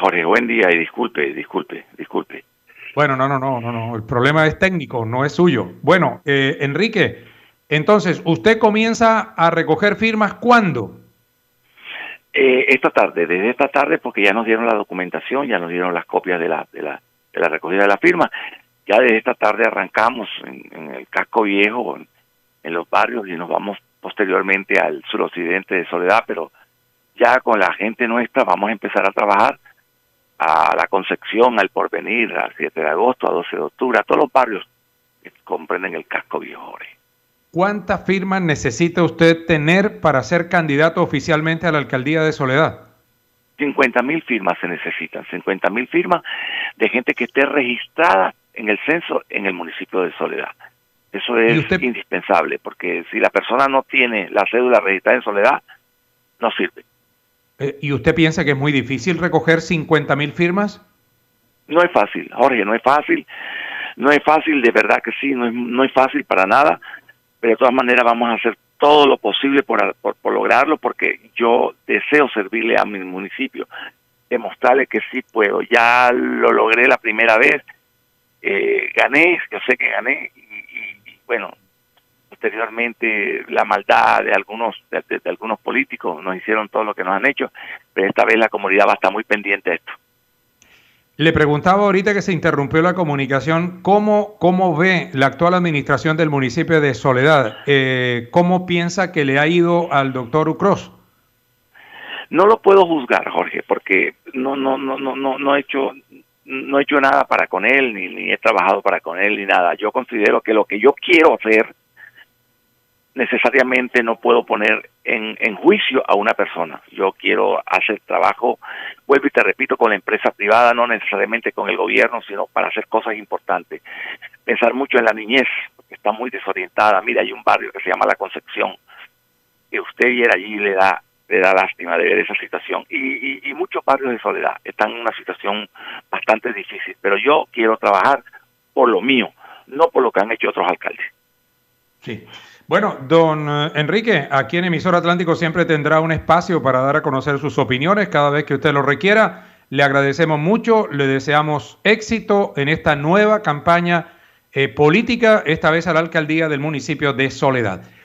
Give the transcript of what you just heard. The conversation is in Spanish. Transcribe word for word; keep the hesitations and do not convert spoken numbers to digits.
Jorge, buen día y disculpe, disculpe, disculpe. Bueno, no, no, no, no, no. El problema es técnico, no es suyo. Bueno, eh, Enrique, entonces, ¿usted comienza a recoger firmas cuándo? Eh, esta tarde, desde esta tarde, porque ya nos dieron la documentación, ya nos dieron las copias de la, de la, de la recogida de la firma. Ya desde esta tarde arrancamos en, en el casco viejo, en, en los barrios, y nos vamos posteriormente al suroccidente de Soledad, pero ya con la gente nuestra vamos a empezar a trabajar a la Concepción, al Porvenir, al siete de agosto, a doce de octubre, a todos los barrios que comprenden el casco viejo, Jorge. ¿Cuántas firmas necesita usted tener para ser candidato oficialmente a la alcaldía de Soledad? cincuenta mil firmas se necesitan, cincuenta mil firmas de gente que esté registrada en el censo en el municipio de Soledad. Eso es usted... indispensable, porque si la persona no tiene la cédula registrada en Soledad, no sirve. Eh, ¿Y usted piensa que es muy difícil recoger cincuenta mil firmas? No es fácil, Jorge, no es fácil. No es fácil, de verdad que sí, no es, no es fácil para nada, pero de todas maneras vamos a hacer todo lo posible por, por, por lograrlo, porque yo deseo servirle a mi municipio, demostrarle que sí puedo. Ya lo logré la primera vez, eh, gané, yo sé que gané, y, y, y bueno, posteriormente la maldad de algunos de, de, de algunos políticos nos hicieron todo lo que nos han hecho, pero esta vez la comunidad va a estar muy pendiente de esto. Le preguntaba ahorita que se interrumpió la comunicación, ¿cómo, cómo ve la actual administración del municipio de Soledad? Eh, ¿Cómo piensa que le ha ido al doctor Ucros? No lo puedo juzgar, Jorge, porque no no no no no no he hecho no he hecho nada para con él, ni, ni he trabajado para con él, ni nada. Yo considero que lo que yo quiero hacer necesariamente no puedo poner en, en juicio a una persona. Yo quiero hacer trabajo, vuelvo y te repito, con la empresa privada, no necesariamente con el gobierno, sino para hacer cosas importantes. Pensar mucho en la niñez, porque está muy desorientada. Mira, hay un barrio que se llama La Concepción, que usted viera allí y le da, le da lástima de ver esa situación. Y, y, y muchos barrios de Soledad están en una situación bastante difícil, pero yo quiero trabajar por lo mío, no por lo que han hecho otros alcaldes. Sí. Bueno, don Enrique, aquí en Emisor Atlántico siempre tendrá un espacio para dar a conocer sus opiniones cada vez que usted lo requiera. Le agradecemos mucho, le deseamos éxito en esta nueva campaña eh, política, esta vez a la alcaldía del municipio de Soledad.